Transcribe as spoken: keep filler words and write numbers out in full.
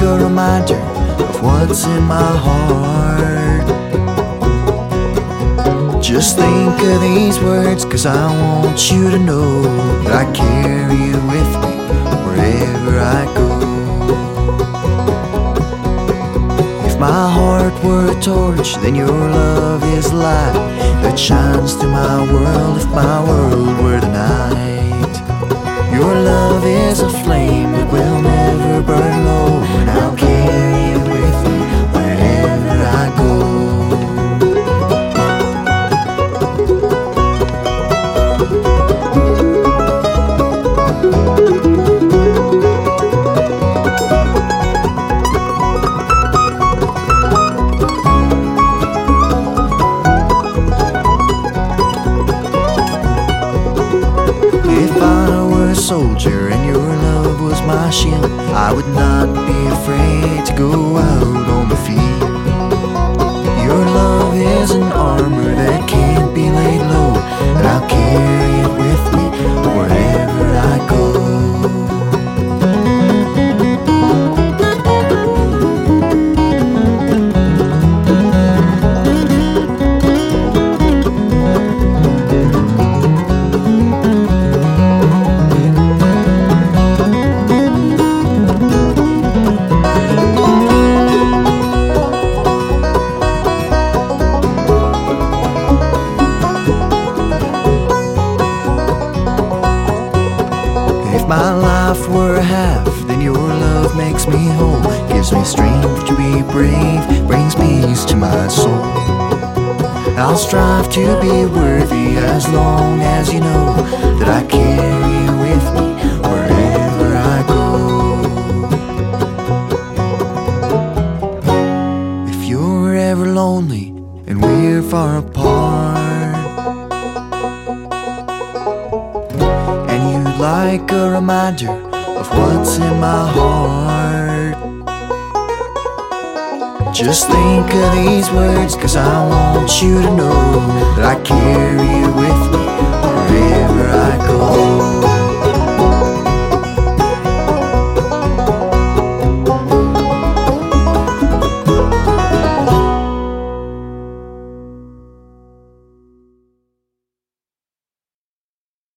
a reminder of what's in my heart. Just think of these words, 'cause I want you to know that I carry you with me wherever I go. If my heart were a torch, then your love is light that shines through my world. If my world were the night, your love is a flame that will never burn low, and I'll carry it with me wherever I go. If I were a soldier and your love was my shield, I would not be afraid to go out on the field. Your love is an armor that can't be laid low, and I'll carry it with me wherever I go. If my life were a half, then your love makes me whole, gives me strength to be brave, brings peace to my soul. I'll strive to be worthy as long as you know that I carry you with me wherever I go. If you're ever lonely and we're far apart, and you'd like a reminder of what's in my heart, just think of these words, 'cause I want you to know that I carry you with me